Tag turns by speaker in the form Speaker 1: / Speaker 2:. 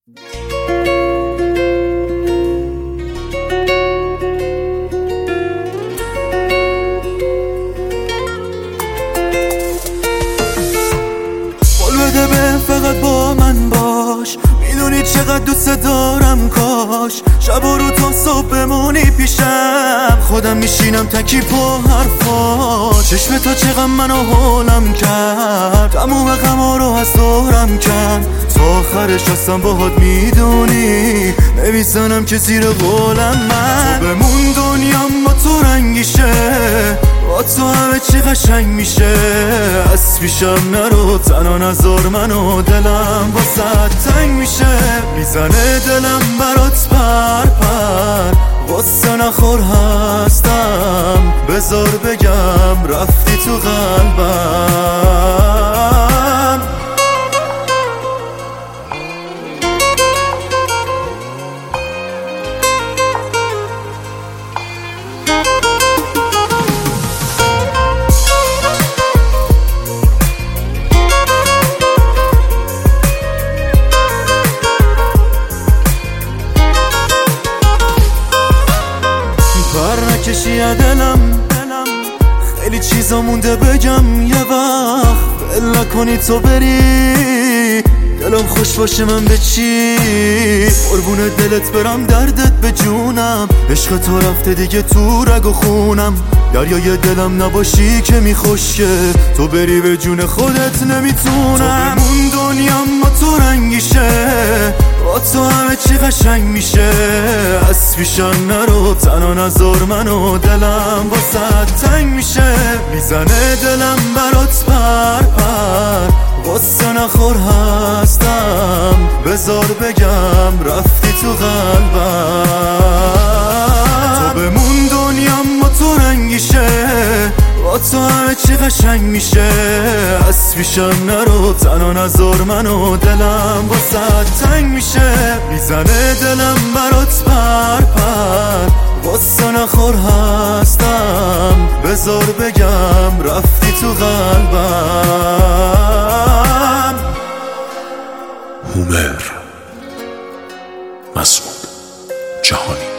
Speaker 1: بده به فقط با من باش، میدونی چقدر دوست دارم، کاش شب و رو تا صبح بمونی پیشم. خودم میشینم تکی پا حرفا، چشم تا چقدر منو حالم کرد، تموم غما رو از دورم کرد، تا آخرش هستم باهات میدونی، نمیزنم که زیر قولم من. تو بمون دنیام با تو رنگیشه، با تو همه چی قشنگ میشه، از پیشم نرو تنها نذار منو، دلم واسه تنگ میشه، میزنه دلم برات پر پر، واسه نخور هستم، بذار بگم رفتی تو قلبم. نکشی دلم، خیلی چیزا مونده بگم، یه وقت بل نکنی تو بری، دلم خوش باشه من به چی، قربون دلت برم دردت به جونم، عشق تو رفته دیگه تو رگ و خونم، دریای دلم نباشی که میخوشه، تو بری به جون خودت نمیتونم. تو بمون دنیام با تو رنگیشه، با تو همه چی قشنگ میشه، از پیشم نرو تنها نذار منو، دلم واسه تنگ میشه، میزنه دلم برات پر پر، واسه نخور هستم، بذار بگم رفتی تو قلبم. تو بمون دنیام با تو رنگیشه، با تو همه چی قشنگ میشه، از پیشم نرو تنها نذار منو، دلم واسه تنگ میشه، میزنه دلم برات پر پر، واسه نخور هستم، بذار بگم رفتی تو قلبم.
Speaker 2: هومر مسعود جهانی.